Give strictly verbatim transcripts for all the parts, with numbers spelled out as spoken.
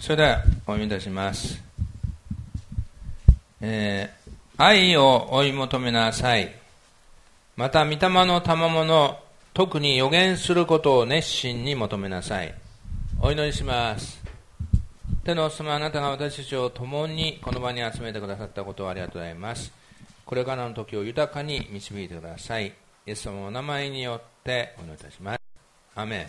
それではお読みいたします。えー、愛を追い求めなさい。また御霊の賜物、特に予言することを熱心に求めなさい。お祈りします。天のお父様、あなたが私たちを共にこの場に集めてくださったことをありがとうございます。これからの時を豊かに導いてください。イエス様のお名前によってお祈りいたします。アメン。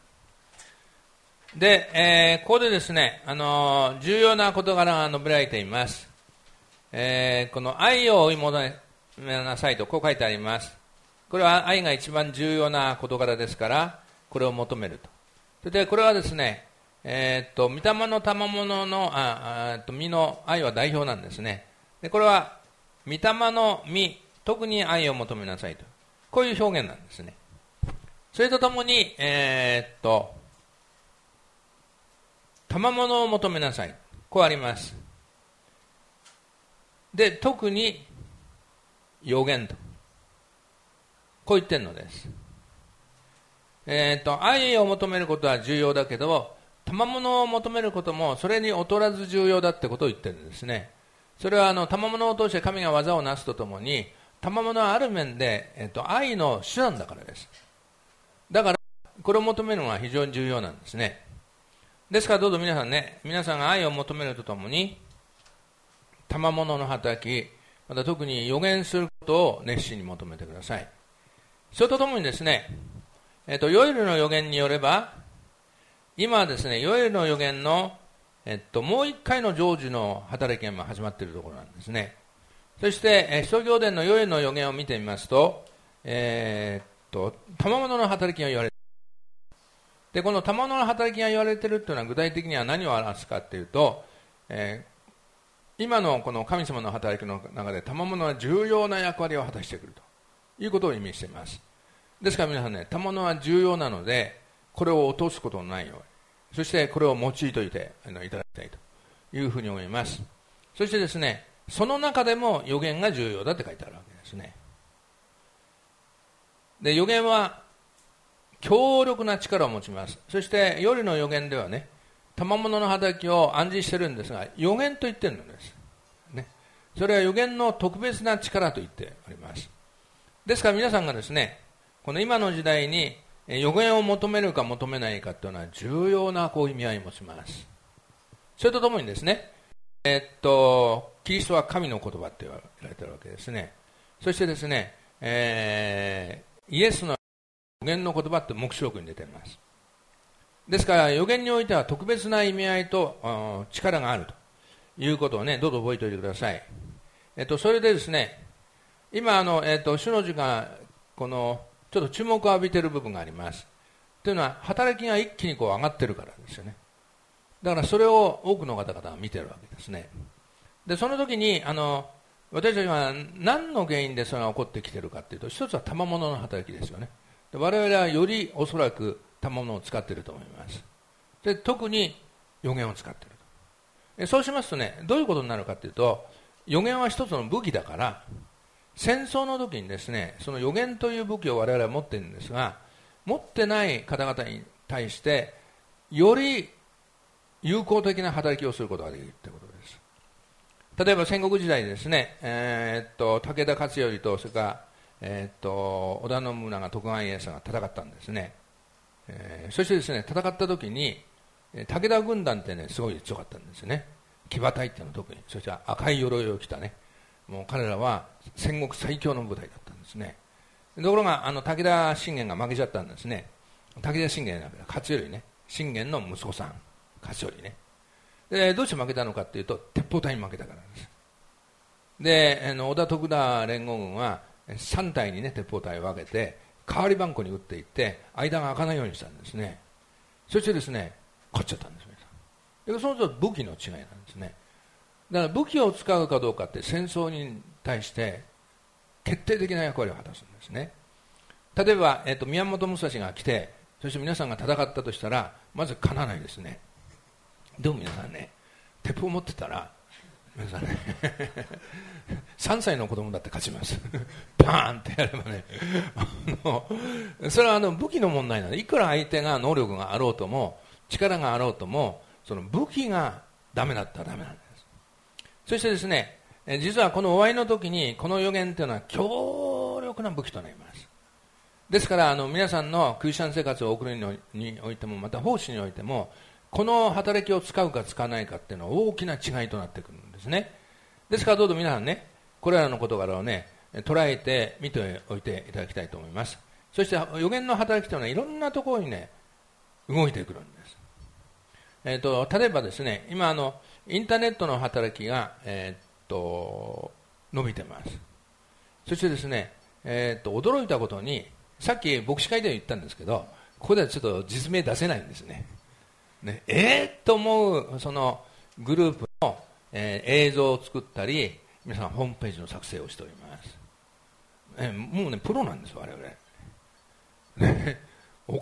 で、えー、ここでですね、あのー、重要な事柄が述べられています。えー、この愛を追い求めなさいとこう書いてあります。これは愛が一番重要な事柄ですから、これを求めると。で、これはですね、えー、っと、御霊の賜物の、あ、あと実の愛は代表なんですね。で、これは、御霊の実、特に愛を求めなさいと。こういう表現なんですね。それとともに、えー、っと、賜物を求めなさい。こうあります。で、特に予言と。こう言ってるのです。えっと、愛を求めることは重要だけど、賜物を求めることもそれに劣らず重要だってことを言ってるんですね。それはあの賜物を通して神が技をなすとともに、賜物はある面で、えっと、愛の手段だからです。だからこれを求めるのは非常に重要なんですね。ですからどうぞ皆さんね、皆さんが愛を求めるとともに、賜物の働き、また特に予言することを熱心に求めてください。それとともにですね、えっと、ヨエルの予言によれば、今はですね、ヨエルの予言の、えっと、もう一回の成就の働きが始まっているところなんですね。そして、えー、使徒行伝のヨエルの予言を見てみますと、えー、っと、賜物の働きが言われている。で、この賜物の働きが言われているというのは具体的には何を表すかというと、えー、今のこの神様の働きの中で賜物は重要な役割を果たしてくるということを意味しています。ですから皆さんね、賜物は重要なので、これを落とすことのないように、そしてこれを用いておいていただきたいというふうに思います。そしてですね、その中でも予言が重要だって書いてあるわけですね。で、予言は強力な力を持ちます。そして夜の予言ではね、賜物の働きを暗示しているんですが、予言と言っているのです、ね、それは予言の特別な力と言っております。ですから皆さんがですね、この今の時代に予言を求めるか求めないかというのは重要なこう意味合いを持ちます。それとともにですね、えー、っとキリストは神の言葉と言われているわけですね。そしてですね、えー、イエスの予言の言葉って黙示録に出ています。ですから予言においては特別な意味合いと力があるということをね、どうぞ覚えておいてください。えっとそれでですね、今あの、えっと主の字がこのちょっと注目を浴びている部分があります。というのは働きが一気にこう上がっているからですよね。だからそれを多くの方々が見ているわけですね。でその時にあの私たちは何の原因でそれが起こってきているかというと、一つは賜物の働きですよね。で我々はよりおそらく賜物を使っていると思います。で特に予言を使っていると。そうしますとね、どういうことになるかというと、予言は一つの武器だから、戦争の時にですね、その予言という武器を我々は持っているんですが、持ってない方々に対してより有効的な働きをすることができるということです。例えば戦国時代にですね、えー、っと武田勝頼とそれから、えー、っと織田信長、徳川家康が戦ったんですね。えー、そしてですね、戦った時に武田軍団ってね、すごい強かったんですね。騎馬隊っていうのは特に、そして赤い鎧を着たね、もう彼らは戦国最強の部隊だったんですね。ところがあの武田信玄が負けちゃったんですね。武田信玄じゃなくて勝頼ね、信玄の息子さん、勝頼ね。でどうして負けたのかというと、鉄砲隊に負けたからです。であの織田徳田連合軍はさん隊にね、鉄砲隊を分けて代わり番号に撃っていって間が開かないようにしたんですね。そしてですね、勝っちゃったんです。でそのと武器の違いなんですね。だから武器を使うかどうかって戦争に対して決定的な役割を果たすんですね。例えば、えっと、宮本武蔵が来て、そして皆さんが戦ったとしたらまず勝たないですね。でも皆さんね、鉄砲持ってたら皆さんねさんさいの子供だって勝ちますバーンってやればねあのそれはあの武器の問題なので、いくら相手が能力があろうとも力があろうとも、 その武器がダメだったらダメなんです。そしてですね、実はこの終わりの時にこの予言というのは強力な武器となります。ですからあの皆さんのクリスチャン生活を送るにおいても、また奉仕においても、この働きを使うか使わないかっていうのは大きな違いとなってくるんですね。ですからどうぞ皆さんね、これらの事柄をね、捉えて見ておいていただきたいと思います。そして予言の働きというのはいろんなところにね、動いてくるんです。えーと、例えばですね、今あのインターネットの働きが、えー、と伸びてます。そしてですね、えー、と驚いたことに、さっき牧師会で言ったんですけど、ここではちょっと実名出せないんですね。ねえー、と思うそのグループの、えー、映像を作ったり、皆さんホームページの作成をしております。えー、もうねプロなんです我々。ね、お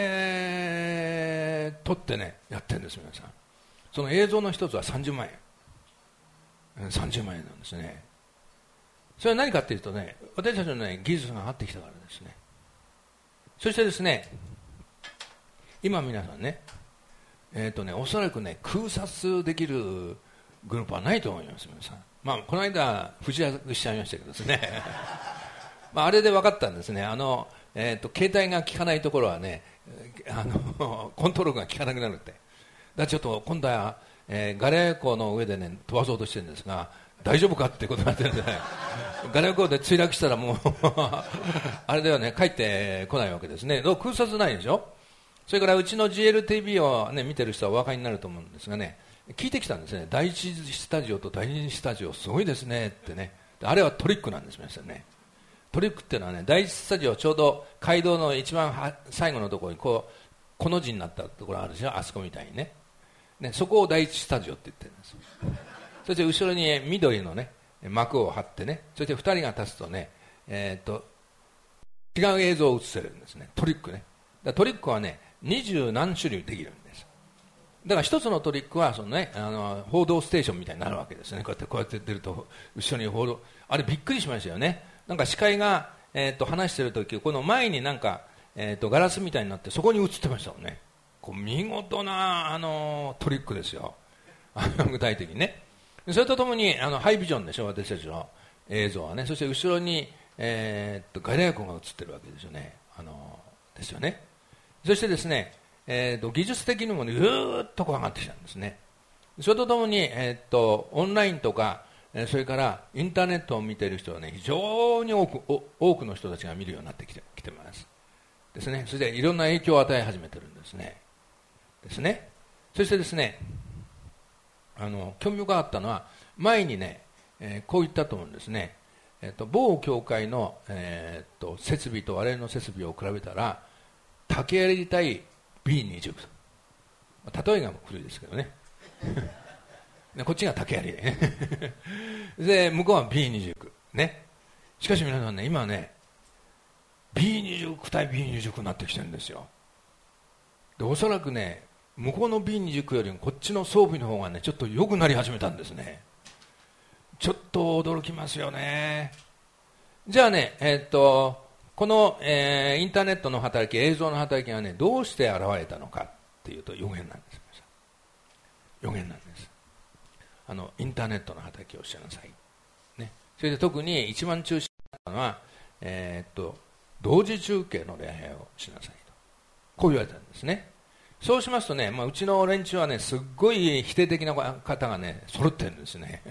金取ってねやってるんです皆さん。その映像の一つはさんじゅうまんえん、さんじゅうまんえんなんですね。それは何かというとね、私たちの、ね、技術が上がってきたからですね。そしてですね、今皆さんね、えーとね、おそらくね空撮できるグループはないと思います皆さん。まあこの間藤原しちゃいましたけどですねまああれで分かったんですね。あのえー、と携帯が効かないところはね、あのコントロールが効かなくなるって。だからちょっと今度は、えー、ガレー湖の上でね飛ばそうとしてるんですが、大丈夫かってことになってるんで、ね、ガレー湖で墜落したらもうあれではね帰ってこないわけですね。空撮ないでしょ。それからうちの ジーエルティービー を、ね、見てる人はお分かりになると思うんですがね、聞いてきたんですね。第一スタジオと第二スタジオすごいですねってね。あれはトリックなんですね。トリックっていうのはね、第一スタジオちょうど街道の一番は最後のところにこうこの字になったところあるでしょ、あそこみたいに ね, ねそこを第一スタジオって言ってるんです。そして後ろに緑のね幕を張ってね、そしてふたりが立つとね、えー、と違う映像を映せるんですね。トリックね。だトリックはね二十何種類できるんです。だから一つのトリックはその、ね、あの報道ステーションみたいになるわけですね。こうやってこうやって出ると後ろに報道、あれびっくりしましたよね。なんか司会が、えー、と話しているとき、この前になんか、えー、とガラスみたいになってそこに映ってましたよね。こう見事なあのトリックですよ具体的にね。それとともにあのハイビジョンでしょ、私たちの映像はね。そして後ろに、えー、とガレー湖が映ってるわけですよね。あのですよね。そしてですね、えー、と技術的にも、ね、ぐーっとこう上がってきたんですね。それとともに、えー、とオンラインとかそれからインターネットを見ている人は、ね、非常に多く多くの人たちが見るようになってきて、きてますですね。そしていろんな影響を与え始めているんですね。ですね。そしてですね、あの興味深かったのは前にね、えー、こう言ったと思うんですね。えー、と某教会の、えー、と設備と我々の設備を比べたら竹槍対 ビーにじゅう、例えが古いですけどねこっちが竹槍でねで向こうは ビーにじゅうきゅう ね。しかし皆さんね、今ね ビーにじゅうきゅう 対 ビーにじゅうきゅう になってきてるんですよ。でおそらくね向こうの ビーにじゅうきゅう よりもこっちの装備の方がねちょっと良くなり始めたんですね。ちょっと驚きますよね。じゃあね、えー、っとこの、えー、インターネットの働き、映像の働きがねどうして現れたのかっていうと予言なんです。予言なんです。あのインターネットの働きをしなさい、ね、それで特に一番中心なのは、えー、っと同時中継の礼拝をしなさいと、こう言われたんですね。そうしますとね、まあ、うちの連中はねすっごい否定的な方がね揃ってるんですね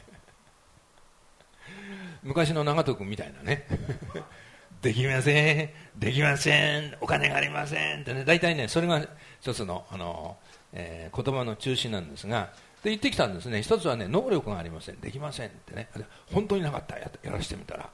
昔の長門君みたいなねできませんできませんお金がありませんってね、大体ねそれが一つの、あの、えー、言葉の中心なんですが、で言ってきたんですね。一つはね能力がありません、できませんってね。本当になかった や, やらしてみたら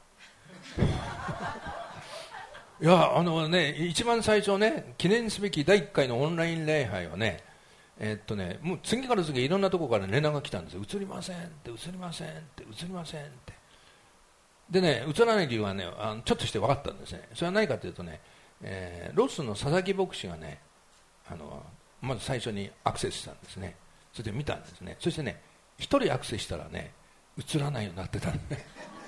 いやあのね一番最初ね記念すべきだいいっかいのオンライン礼拝はねえー、っとねもう次から次へいろんなところから連絡が来たんですよ。映りませんって映りませんって映りませんってでね、映らない理由はねあのちょっとして分かったんですね。それは何かというとね、えー、ロスの佐々木牧師がねあのまず最初にアクセスしたんですね。それで見たんですね。そしてね一人アクセスしたらね映らないようになってたんで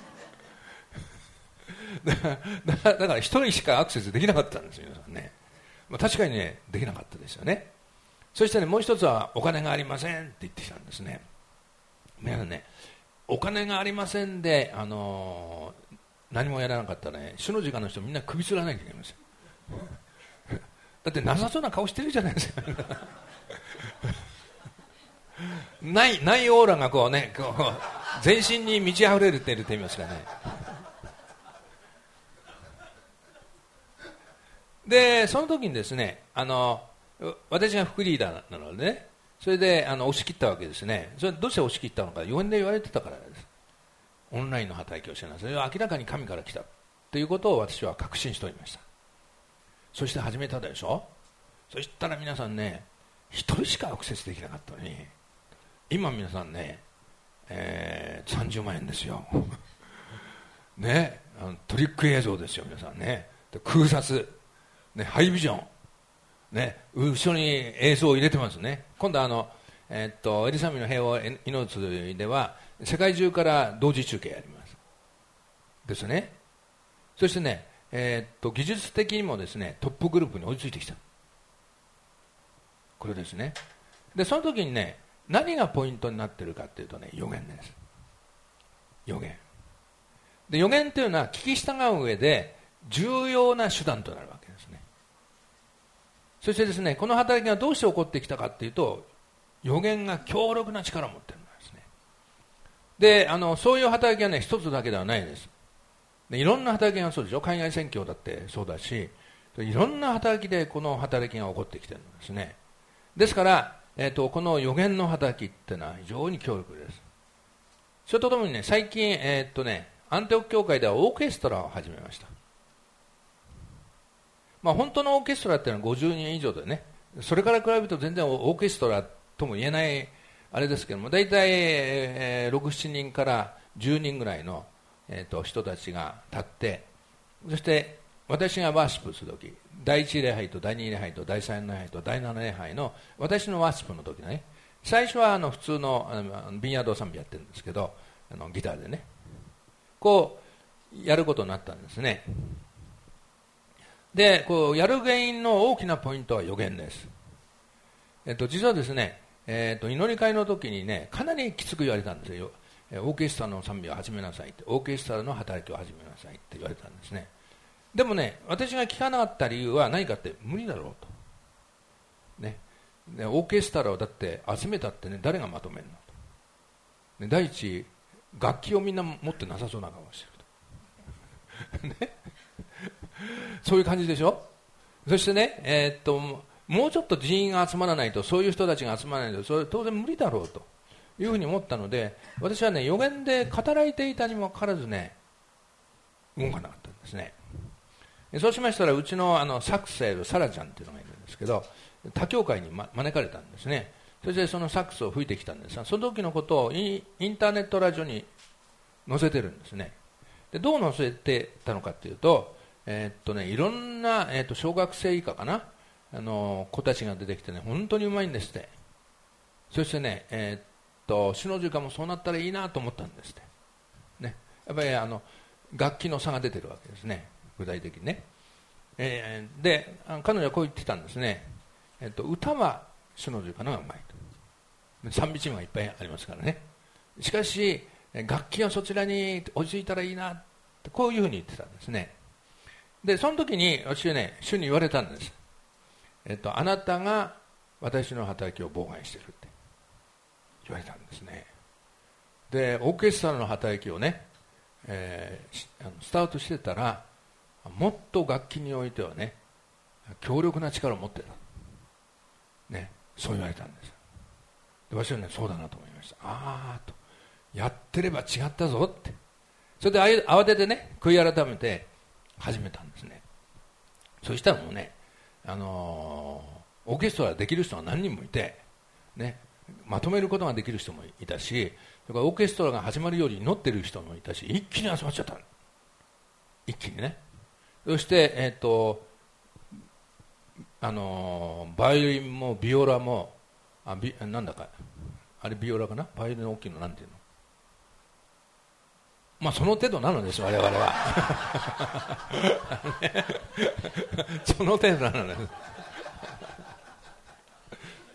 だからだから一人しかアクセスできなかったんですよ皆さんね。まあ、確かにねできなかったですよね。 そしてね、もう一つはお金がありませんって言ってきたんですね。皆さんね、お金がありませんで、あのー、何もやらなかったらね、主の時間の人みんな首吊らなきゃいけないんですよ。だってなさそうな顔してるじゃないですか。ないないオーラがこうね、こう全身に満ち溢れてるって言いますかね。でその時にですね、あの私が副リーダーなのでね、それであの押し切ったわけですね。それどうして押し切ったのか、予言で言われてたからです。オンラインの働きをしてない、それは明らかに神から来たということを私は確信しておりました。そして始めたでしょ。そしたら皆さんね、一人しかアクセスできなかったのに、今皆さんね、えー、さんじゅうまんえんですよ。ね、あのトリック映像ですよ皆さんね。で空撮、ね、ハイビジョン、ね、後ろに映像を入れてますね。今度はあの、えー、っとエリサミの平和祈るでは世界中から同時中継やりますですね。そしてね、えー、っと技術的にもですね、トップグループに追いついてきた。これですね。でその時にね、何がポイントになっているかというとね、予言です。予言で、予言というのは聞き従う上で重要な手段となるわけですね。そしてですね、この働きがどうして起こってきたかというと、予言が強力な力を持っているんですね。であのそういう働きはね、一つだけではないです。でいろんな働きがそうでしょ。海外宣教だってそうだし、いろんな働きでこの働きが起こってきているんですね。ですから、えー、とこの予言の働きっていうのは非常に強力です。それとともにね、最近、えーっとね、アンテオク教会ではオーケストラを始めました。まあ、本当のオーケストラっていうのはごじゅうにん以上でね、それから比べると全然オーケストラとも言えないあれですけども、大体、えー、ろく、しちにんからじゅうにんぐらいの、えー、と人たちが立って、そして私がワーシップするとき、だいいち礼拝とだいに礼拝とだいさん礼拝とだいなな礼拝の私のワーシップのときね、最初はあの普通のあのビンヤード賛美やってるんですけど、あのギターでね、こうやることになったんですね。でこうやる原因の大きなポイントは予言です。えっと、実はですね、えっと、祈り会の時にね、かなりきつく言われたんですよ。オーケストラの賛美を始めなさいって、オーケストラの働きを始めなさいって言われたんですね。でもね、私が聞かなかった理由は何かって、無理だろうと、ね、でオーケストラをだって集めたってね、誰がまとめるのと、ね、第一楽器をみんな持ってなさそうな顔をしてると、ね、そういう感じでしょ。そしてね、えー、っともうちょっと人員が集まらないと、そういう人たちが集まらないと、それ当然無理だろうというふうに思ったので、私はね、予言で語られていたにもかかわらずね、動かなかったんですね。そうしましたら、うちのあのサクセルサラちゃんっていうのがいるんですけど、他教会に、ま、招かれたんですね。そしてそのサックスを吹いてきたんですが、その時のことをインターネットラジオに載せてるんですね。でどう載せてたのかというと、えーっとね、いろんな、えーっと小学生以下かな、あの子たちが出てきてね、本当にうまいんですって。そしてね、えーっと主の時間もそうなったらいいなと思ったんですって、ね、やっぱりあの楽器の差が出てるわけですね、具体的にね。えー、で彼女はこう言ってたんですね。えーっと歌は主の時間がうまいと、賛美チームがいっぱいありますからね。しかし楽器はそちらに落ち着いたらいいなって、こういうふうに言ってたんですね。でその時に私はね、主に言われたんです。えっと、あなたが私の働きを妨害しているって言われたんですね。でオーケストラの働きをね、えー、スタートしてたら、もっと楽器においてはね、強力な力を持っている、ね、そう言われたんです。で私はね、そうだなと思いました。ああと、やってれば違ったぞって。それで慌ててね、悔い改めて始めたんですね。そしたらもうね、あのー、オーケストラできる人が何人もいて、ね、まとめることができる人もいたし、それからオーケストラが始まるように祈ってる人もいたし、一気に集まっちゃった。一気にね。そして、えーとあのー、バイオリンもビオラも、あビなんだかあれビオラかな、バイオリンの大きいのなんていうの、まあその程度なのです、我々は。その程度なのです。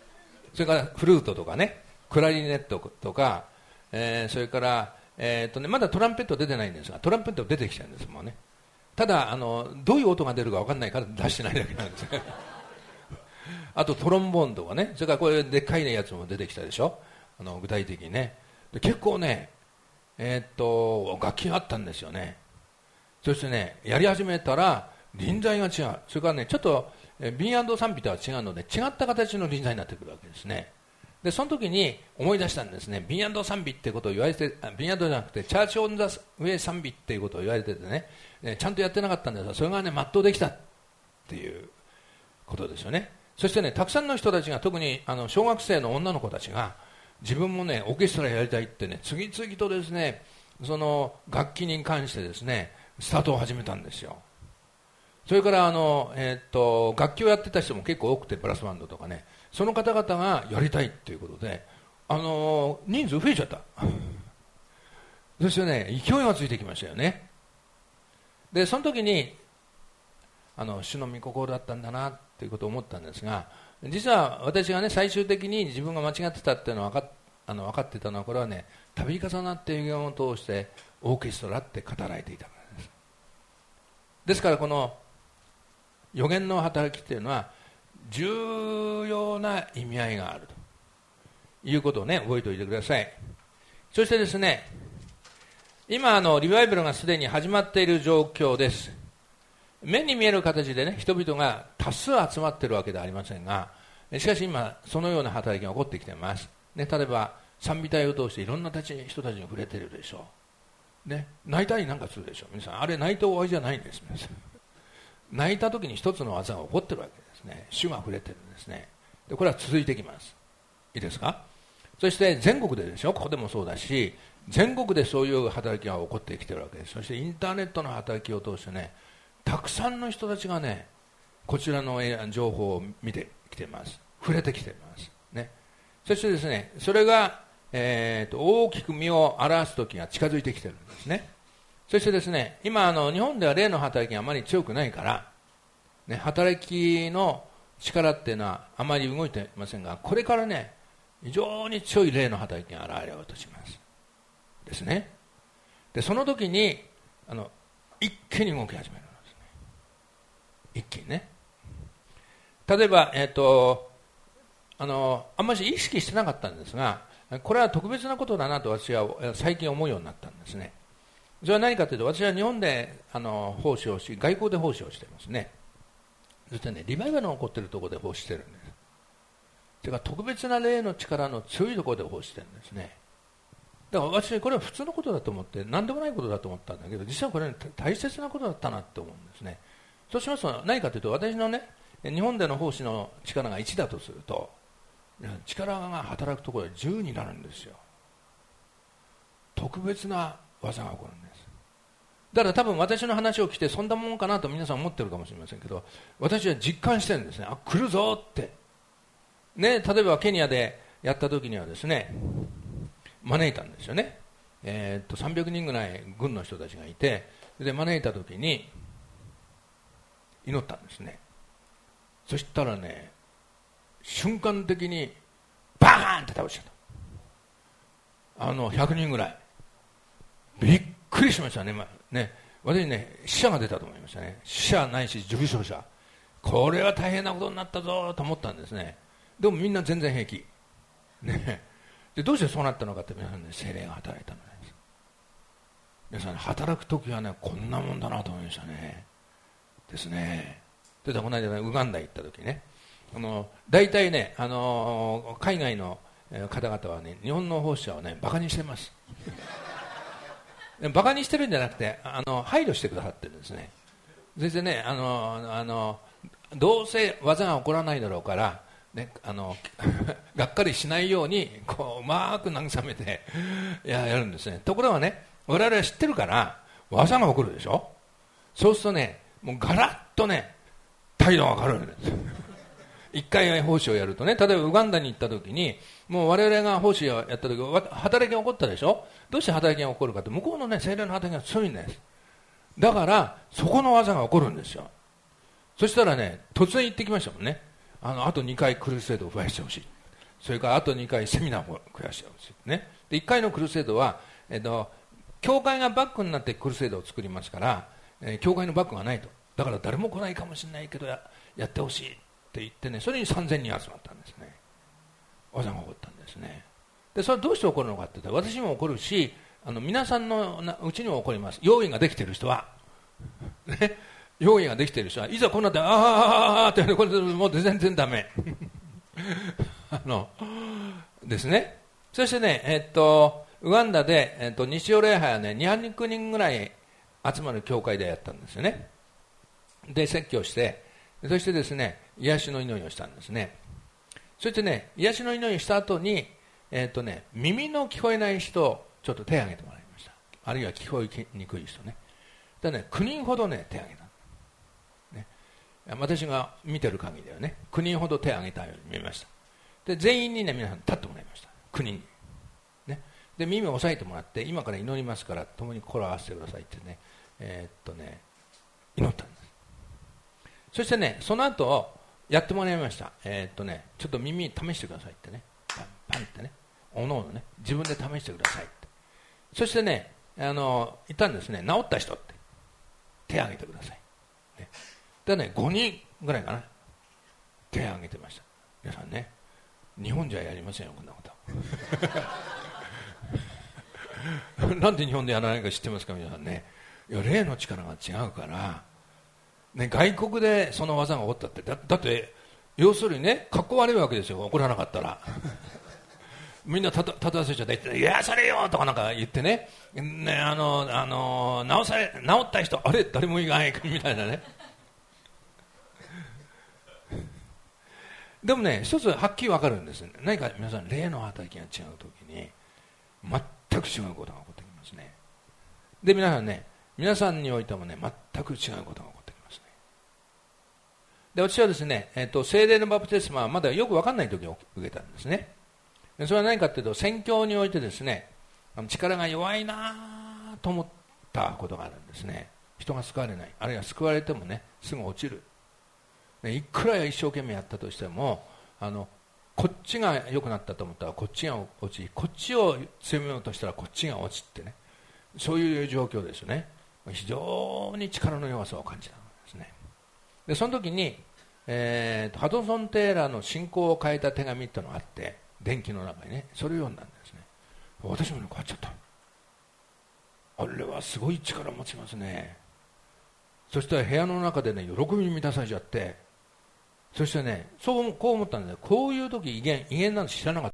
それからフルートとかね、クラリネットとか、えー、それから、えーっとね、まだトランペット出てないんですが、トランペット出てきちゃうんですもんね。ただあのどういう音が出るか分かんないから出してないだけなんですあとトロンボーンとかね、それからこれでっかいやつも出てきたでしょ、あの具体的にね。で結構ね、えー、っと楽器があったんですよね。そしてね、やり始めたら臨在が違う。それからね、ちょっとビン&賛美とは違うので違った形の臨在になってくるわけですね。でその時に思い出したんですね。ビン&賛美ってことを言われて、ビン&じゃなくてチャーチ・オン・ザ・ウェイ賛美っていうことを言われててね、ちゃんとやってなかったんですが、それがね全うできたっていうことですよね。そしてね、たくさんの人たちが、特にあの小学生の女の子たちが、自分もねオーケストラやりたいってね、次々とですね、その楽器に関してですねスタートを始めたんですよ。それからあの、えー、っと楽器をやってた人も結構多くて、ブラスバンドとかね、その方々がやりたいっていうことで、あの人数増えちゃったそしてね、勢いがついてきましたよね。でその時にあの主の御心だったんだなっていうことを思ったんですが、実は私がね最終的に自分が間違ってたっていうのは分かっ、あの分かってたのは、これはね、度重なって予言を通してオーケストラって語られていたからです。ですからこの予言の働きっていうのは重要な意味合いがあるということをね覚えておいてください。そしてですね、今あのリバイバルがすでに始まっている状況です。目に見える形でね、人々が多数集まっているわけではありませんが、しかし今そのような働きが起こってきています、ね、例えば賛美隊を通していろんな人たちに触れているでしょう、ね、泣いたりなんかするでしょう。皆さん、あれ泣いて終わりじゃないんです。皆さん、泣いた時に一つの技が起こっているわけですね。主が触れているんですね。でこれは続いていきます。いいですか。そして全国ででしょ、ここでもそうだし、全国でそういう働きが起こってきているわけです。そしてインターネットの働きを通してね、たくさんの人たちがね、こちらの情報を見てきています。触れてきています、ね、そしてですね、それが、えー、と大きく実を表す時が近づいてきているんですね。そしてですね、今あの日本では霊の働きがあまり強くないから、ね、働きの力っていうのはあまり動いていませんが、これからね、非常に強い霊の働きが現れようとしますですね。でその時にあの一気に動き始めるんですね。一気にね。例えば、えー、とあのあんまり意識してなかったんですが、これは特別なことだなと私は最近思うようになったんですね。それは何かというと、私は日本であの奉仕をし、外交で奉仕をしていますね。そしてね、リバイバルが起こっているところで奉仕してるんです。それから特別な霊の力の強いところで奉仕してるんですね。だから私これは普通のことだと思って、何でもないことだと思ったんだけど、実はこれ、ね、大切なことだったなって思うんですね。そうしますと何かというと、私のね、日本での奉仕の力がいちだとすると、力が働くところでじゅうになるんですよ。特別な技が起こるんです。だから多分私の話を聞いてそんなもんかなと皆さん思ってるかもしれませんけど、私は実感してるんですね。あ、来るぞってね。例えばケニアでやった時にはですね、招いたんですよね。えー、っとさんびゃくにんぐらい軍の人たちがいて、で招いた時に祈ったんですね。そしたらね、瞬間的にバーンって倒しちゃった。あのひゃくにんぐらい。びっくりしましたね。まあ、ね、私ね、死者が出たと思いましたね。死者ないし重傷者、これは大変なことになったぞと思ったんですね。でもみんな全然平気、ね、でどうしてそうなったのかって、皆さんね、精霊が働いたのです。皆さん、ね、働くときはね、こんなもんだなと思いましたね。ですね。でこの間、ね、ウガンダ行ったときね、あの大体ね、あの海外の方々はね、日本の奉仕者をね、バカにしてますバカにしてるんじゃなくて、あの配慮してくださってるんですね。全然ね、あのあのどうせ技が起こらないだろうから、ね、あのがっかりしないようにこううまく慰めてややるんですね。ところがね、我々は知ってるから技が起こるでしょ。そうするとね、もうガラッとね、態度が変わるんです一回奉仕をやるとね、例えばウガンダに行った時に、もう我々が奉仕をやった時、働きが起こったでしょ。どうして働きが起こるかって、向こうのね、精霊の働きが強いんです。だからそこの技が起こるんですよ。そしたらね、突然言ってきましたもんね。あのあとにかいクルセードを増やしてほしい。 それからあとにかいセミナーも増やしてほしい、ね、でいっかいのクルセードは、えっと、教会がバックになってクルセードを作りますから、えー、教会のバックがないと、だから誰も来ないかもしれないけど や, やってほしいって言ってね、それにさんぜんにん集まったんですね。技が起こったんですね。でそれはどうして起こるのかって言ったら、私にも起こるし、あの皆さんのうちにも起こります。用意ができている人は、ね、用意ができている人はいざこうなって、あーあーあーって、これもう全然ダメあのですね。そしてね、えっとウガンダで、えっと、日曜礼拝はねにひゃくにんぐらい集まる教会でやったんですよね。で説教して、そしてですね癒しの祈りをしたんですね。そしてね癒しの祈りをした後に、えっとね耳の聞こえない人ちょっと手を挙げてもらいました。あるいは聞こえにくい人ね。でねきゅうにんほどね手を挙げた、ね、私が見てる限りではねきゅうにんほど手を挙げたように見えました。で全員にね皆さん立ってもらいました。きゅうにんに、ね、で耳を押さえてもらって、今から祈りますから共に心を合わせてくださいってね、えー、っとね祈ったんです。そしてねその後やってもらいました。えー、っとねちょっと耳試してくださいってね、パンパンってね、おのおのね自分で試してくださいって。そしてねあの言ったんですね、治った人って手を挙げてください、ね、でねごにんぐらいかな手を挙げてました。皆さんね、日本じゃやりませんよこんなことなんで日本でやらないか知ってますか皆さんね。いや霊の力が違うから、ね、外国でその技が起こったって だ, だって要するにねかっこ悪いわけですよ、起こらなかったらみんな立たせちゃっていやそれよとかなんか言ってね、ねあのあの治され治った人あれ誰もいないみたいなねでもね一つはっきり分かるんです。何か皆さん霊の働きが違うときに全く違うことが起こってきますね。で皆さんね皆さんにおいてもね全く違うことが起こってきますね。で私はですね、えー、と聖霊のバプテスマはまだよく分かんない時を受けたんですね。でそれは何かというと宣教においてですね力が弱いなと思ったことがあるんですね。人が救われない、あるいは救われてもねすぐ落ちる、いくら一生懸命やったとしてもあのこっちが良くなったと思ったらこっちが落ち、こっちを強めようとしたらこっちが落ちってね、そういう状況ですね。非常に力の弱さを感じたんですね。でその時に、えー、ハドソン・テーラーの信仰を変えた手紙っていうのがあって、電気の中にねそれを読んだんですね。私もね変わっちゃった。あれはすごい力を持ちますね。そしたら部屋の中でね喜びに満たされちゃって、そしてねそうこう思ったんですよ。こういう時威厳威厳なんて知らなかった。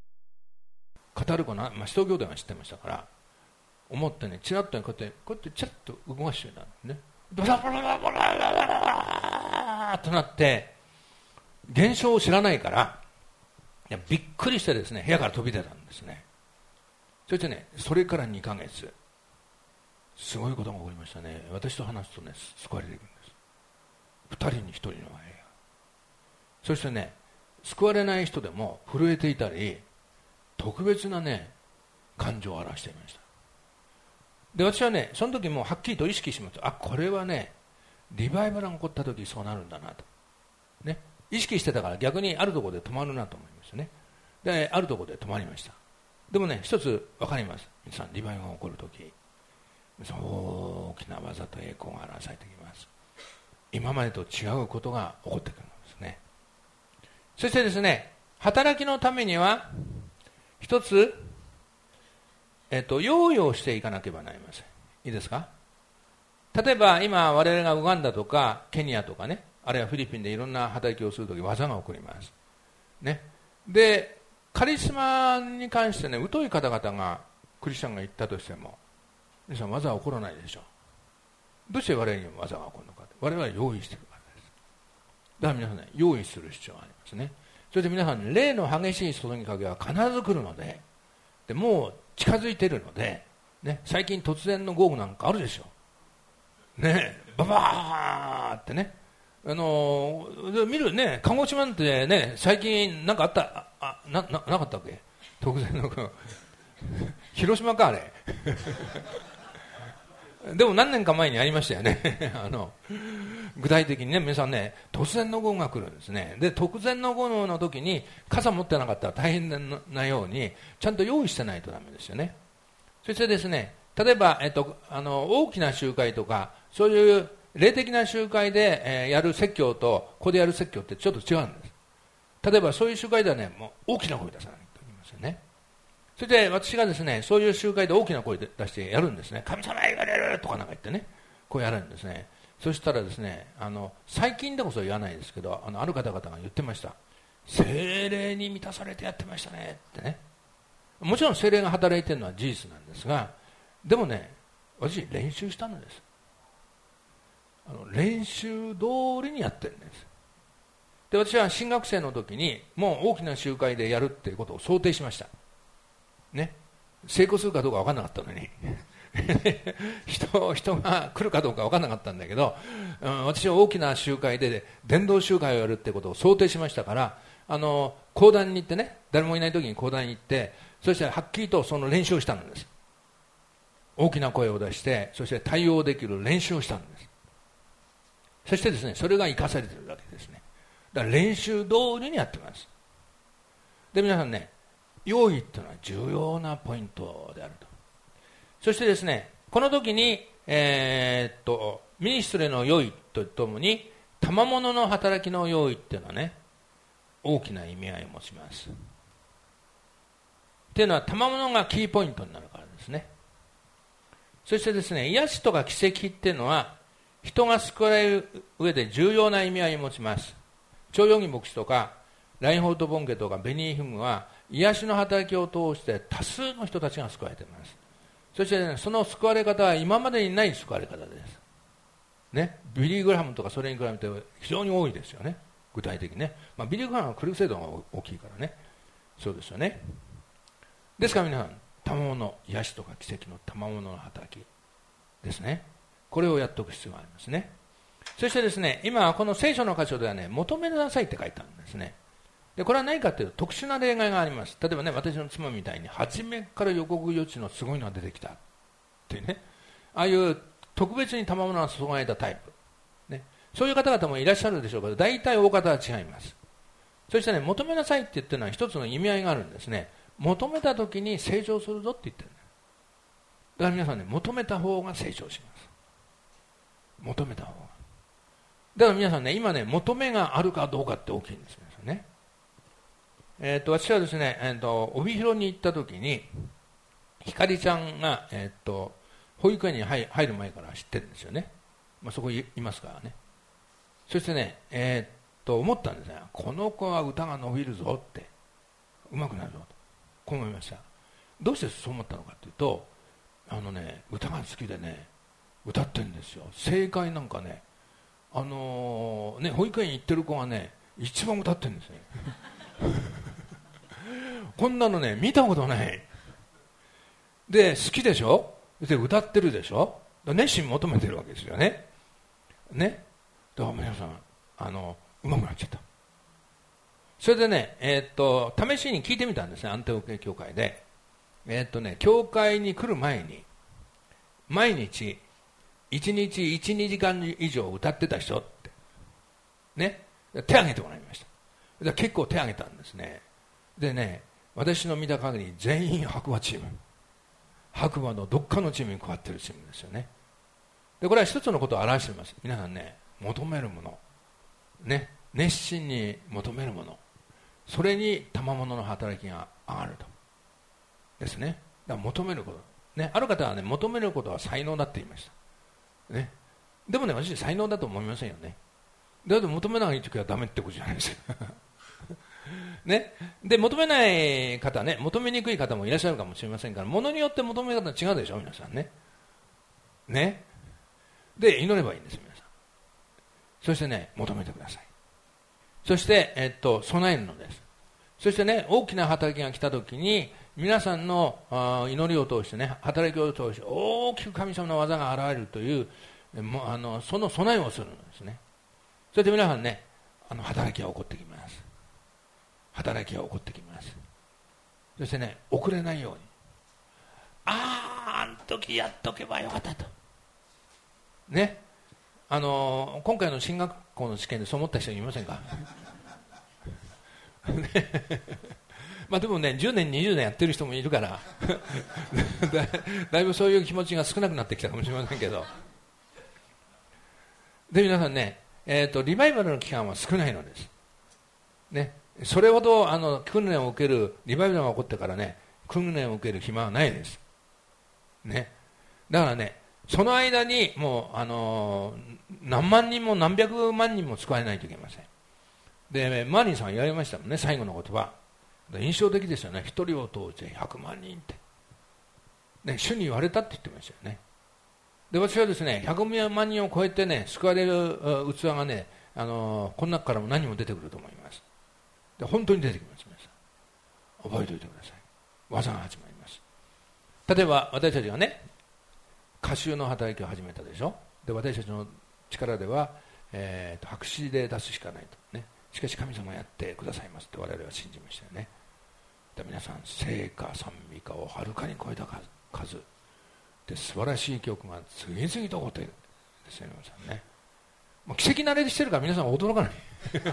語る子な、まあ、使徒行伝は知ってましたから思ってね、チラッとこうやってこうやってチラッと動かしてたんですね。バラバラバラバラバラとなって現象を知らないからいやびっくりしてですね部屋から飛び出たんですね。そしてねそれからにかげつすごいことが起こりましたね。私と話すとね救われていくんです。ふたりにひとりの愛が。そしてね救われない人でも震えていたり特別なね感情を表していました。で私はねその時もうはっきりと意識しました。あこれはねリバイバルが起こった時そうなるんだなと、ね、意識してたから逆にあるところで止まるなと思いましたね。であるところで止まりました。でもね一つ分かります。皆さんリバイバルが起こる時大きな技と栄光が表されてきます。今までと違うことが起こってくるんですね。そしてですね働きのためには一つ、えっと、用意をしていかなければなりません。いいですか。例えば今我々がウガンダとかケニアとかね、あるいはフィリピンでいろんな働きをするとき技が起こります、ね、でカリスマに関してね疎い方々がクリスチャンが言ったとしても皆さん技は起こらないでしょう。どうして我々にも技が起こるのか。我々は用意しているからです。だから皆さんね用意する必要がありますね。それで皆さん霊の激しい注ぎかけは必ず来るの で, でもう近づいているので、ね、最近突然の豪雨なんかあるでしょね、ババーってね、あのー、見るね鹿児島なんてね最近なんかあったあ な, な, なかったっけ突然の広島かあれでも何年か前にありましたよね。あの、具体的にね、皆さんね、突然の豪雨が来るんですね。で、突然の豪雨の時に傘持ってなかったら大変なように、ちゃんと用意してないとダメですよね。そしてですね、例えば、えっと、あの、大きな集会とか、そういう霊的な集会で、えー、やる説教と、ここでやる説教ってちょっと違うんです。例えばそういう集会ではね、もう大きな声出さないと言いますよね。それで私がですね、そういう集会で大きな声で出してやるんですね。神様言われるとかなんか言ってね、こうやるんですね。そしたらですね、あの、最近でこそ言わないですけど、あの、ある方々が言ってました。聖霊に満たされてやってましたねってね。もちろん聖霊が働いてるのは事実なんですが、でもね、私練習したのです。あの練習通りにやってるんです。で、私は新学生の時にもう大きな集会でやるっていうことを想定しました。ね、成功するかどうか分からなかったのに人, 人が来るかどうか分からなかったんだけど、うん、私は大きな集会で伝道集会をやるってことを想定しましたから、あの講談に行ってね、誰もいない時に講談に行って、そしてはっきりとその練習をしたんです。大きな声を出して、そして対応できる練習をしたんです。そしてですね、それが生かされているわけですね。だから練習通りにやってます。で、皆さんね、用意というのは重要なポイントであると。そしてですね、この時に、えー、っとミニストリーの用意とともに賜物の働きの用意っていうのはね、大きな意味合いを持ちます。っていうのは賜物がキーポイントになるからですね。そしてですね、癒しとか奇跡っていうのは人が救われる上で重要な意味合いを持ちます。張ヨギ牧師とかラインホルト・ボンゲとかベニーヒムは癒しの働きを通して多数の人たちが救われています。そして、ね、その救われ方は今までにない救われ方です、ね、ビリー・グラハムとかそれに比べて非常に多いですよね、具体的にね、まあ、ビリー・グラハムはクルセイドが大きいからね、そうですよね。ですから皆さん、賜物、癒しとか奇跡の賜物の働きですね、これをやっておく必要がありますね。そしてですね、今この聖書の箇所ではね、求めなさいって書いてあるんですね。でこれは何かというと特殊な例外があります。例えばね、私の妻みたいに初めから予告予知のすごいのが出てきたっていうね、ああいう特別に賜物が注がれたタイプ、ね、そういう方々もいらっしゃるでしょうけど、大体大方は違います。そしてね、求めなさいって言ってるのは一つの意味合いがあるんですね。求めた時に成長するぞって言ってる。だから皆さんね、求めた方が成長します。求めた方が。だから皆さんね、今ね、求めがあるかどうかって大きいんですよね。えー、と私はですね、えー、と帯広に行った時にひかりちゃんが、えー、と保育園に入る前から知ってるんですよね、まあ、そこにいますからね。そしてね、えー、と思ったんですね、この子は歌が伸びるぞって、うまくなるぞと、こう思いました。どうしてそう思ったのかというと、あのね、歌が好きでね、歌ってるんですよ。正解なんかね、あのー、ね、保育園に行ってる子がね、一番歌ってるんですねこんなのね、見たことない。で、好きでしょ、で歌ってるでしょ、熱心求めてるわけですよね。ね。だから皆さん、あの、うまくなっちゃった。それでね、えー、っと、試しに聞いてみたんですね、アンテオケ教会で。えー、っとね、教会に来る前に、毎日、いちにちいち、にじかん以上歌ってた人って、ね、手挙げてもらいました。結構手挙げたんですね。でね、私の見た限り全員白馬チーム、白馬のどっかのチームに加わっているチームですよね。でこれは一つのことを表しています。皆さんね、求めるもの、ね、熱心に求めるもの、それに賜物の働きが上がるとですね。だから求めること、ね、ある方はね、求めることは才能だって言いました、ね、でもね、私才能だと思いませんよね。だって求めないときはダメってことじゃないですかね、で求めない方ね、求めにくい方もいらっしゃるかもしれませんから、ものによって求め方違うでしょ、皆さんね。ね、で祈ればいいんですよ、皆さん。そしてね、求めてください。そして、えっと、備えるのです。そしてね、大きな働きが来たときに、皆さんの祈りを通してね、働きを通して大きく神様の技が現れるという、もあのその備えをするんですね。そして皆さんね、あの働きが起こってきます。働きが起こってきます。そしてね、遅れないように、ああ、あの時やっとけばよかったと、 ね。あの、今回の進学校の試験でそう思った人いませんか？まあでもね、じゅうねん、にじゅうねんやってる人もいるからだ、だいぶそういう気持ちが少なくなってきたかもしれませんけど。で、皆さんね、えっと、リバイバルの期間は少ないのです。ね。それほど、あの、訓練を受ける、リバイバルが起こってからね、訓練を受ける暇はないです。ね。だからね、その間にもう、あのー、何万人も何百万人も使えないといけません。で、マーリンさんが言われましたもんね、最後の言葉。印象的ですよね。一人を通してひゃくまんにんって。ね、主に言われたって言ってましたよね。で、私はですね、ひゃくまんにんを超えてね、救われる器がね、あのー、この中からも何も出てくると思います。で、本当に出てきます。皆さん。覚えておいてください。技が始まります。例えば、私たちがね、歌集の働きを始めたでしょ。で、私たちの力では、えー、と白紙で出すしかないと、ね、しかし神様やってくださいますって我々は信じましたよね。で、皆さん、聖歌賛美歌をはるかに超えた数で素晴らしい曲が次々と起こっているんですよね。皆さんね、もう奇跡慣れしてるから皆さん驚かないだ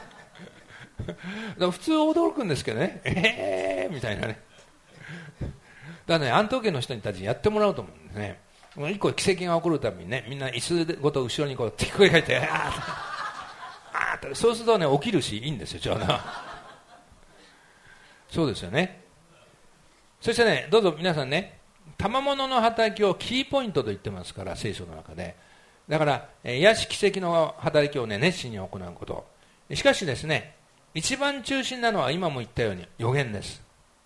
から普通驚くんですけどね、えーみたいなね。だからね、アントキアの人たちにやってもらおうと思うんですね。一個奇跡が起こるたびにね、みんな椅子ごと後ろにこう手こえかいて、あーあーそうするとね、起きるしいいんですよ、ちょうど。そうですよね。そしてね、どうぞ皆さんね、賜物の働きをキーポイントと言ってますから、聖書の中で。だから、癒し奇跡の働きをね、熱心に行うこと。しかしですね、一番中心なのは今も言ったように予言です。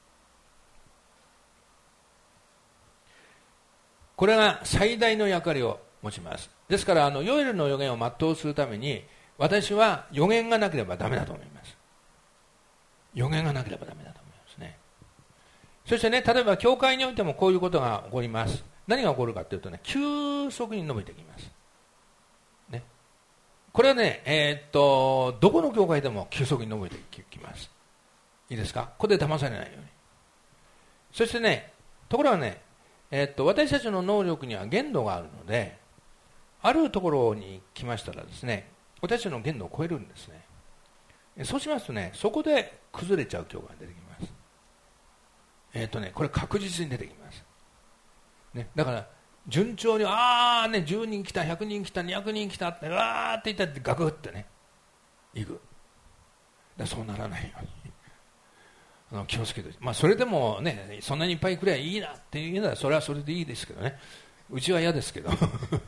これが最大の役割を持ちます。ですから、あのヨエルの予言を全うするために、私は予言がなければダメだと思います。予言がなければダメだと思いますね。そしてね、例えば教会においてもこういうことが起こります。何が起こるかというとね、急速に伸びてきます。ね。これはね、えー、っと、どこの教会でも急速に伸びてきます。いいですか？ここで騙されないように。そしてね、ところがね、えっと、私たちの能力には限度があるので、あるところに来ましたらですね、私たちの限度を超えるんですね。そうしますとね、そこで崩れちゃう教会が出てきます。えっとね、これ確実に出てきます。ね、だから、順調に、あーね、じゅうにん来た、ひゃくにん来た、にひゃくにん来たって、うわーって言ったらガクってね、いく。だそうならないように。あの気をつけて、まあ、それでもね、そんなにいっぱい来ればいいなっていうのは、それはそれでいいですけどね、うちは嫌ですけど、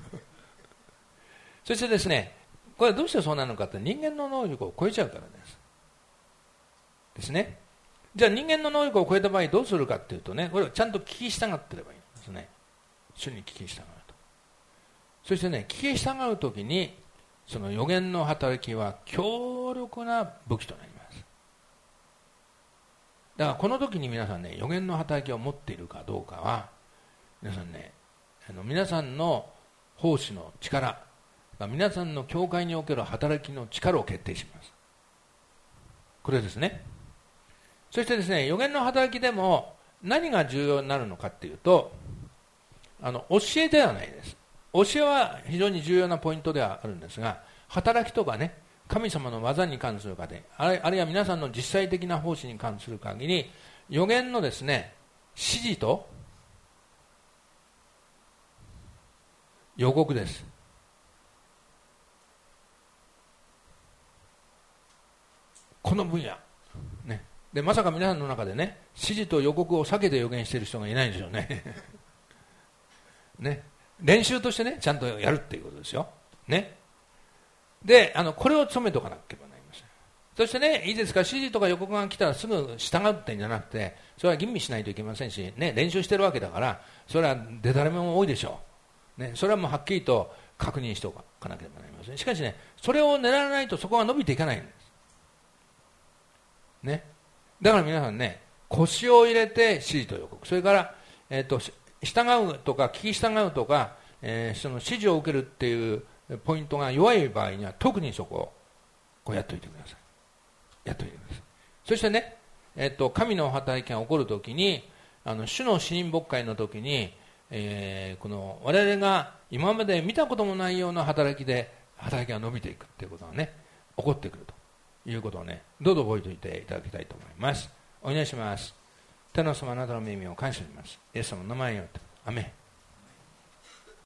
そしてですね、これはどうしてそうなのかって、人間の能力を超えちゃうからです。ですね。じゃあ、人間の能力を超えた場合、どうするかっていうとね、これをちゃんと聞き従ってればいいんですね。主に聞き従うと。そしてね、聞き従うときに、その予言の働きは強力な武器となります。だからこの時に皆さんね、予言の働きを持っているかどうかは、皆さんね、あの皆さんの奉仕の力、皆さんの教会における働きの力を決定します。これですね。そしてですね、予言の働きでも何が重要になるのかっていうと、あの教えではないです。教えは非常に重要なポイントではあるんですが、働きとかね、神様の技に関するかで、あるいは皆さんの実際的な奉仕に関する限り、予言のですね、指示と予告です。この分野、ね、でまさか皆さんの中でね、指示と予告を避けて予言している人がいないんでしょうね。ね、練習としてね、ちゃんとやるっていうことですよ。ね。で、あのこれを務めておかなければなりません。そしてね、いいですか、指示とか予告が来たらすぐ従うってんじゃなくて、それは吟味しないといけませんし、ね、練習してるわけだから、それはデタラメも多いでしょう。ね、それはもうはっきりと確認しておかなければなりません。しかしね、それを狙わないとそこが伸びていかないんです。ね。だから皆さんね、腰を入れて指示と予告、それから、えーと、従うとか聞き従うとか、えー、その指示を受けるっていうポイントが弱い場合には特にそこをこうやっておいてください。やっておいてください。そしてね、えっと、神の働きが起こるときに、あの主の死人牧会のときに、 えー、この我々が今まで見たこともないような働きで働きが伸びていくっていうことがね、起こってくるということをね、どうぞ覚えておいていただきたいと思います。お願いします。天の様、あなたの恵みを感謝します。イエス様の名前によって。アメン。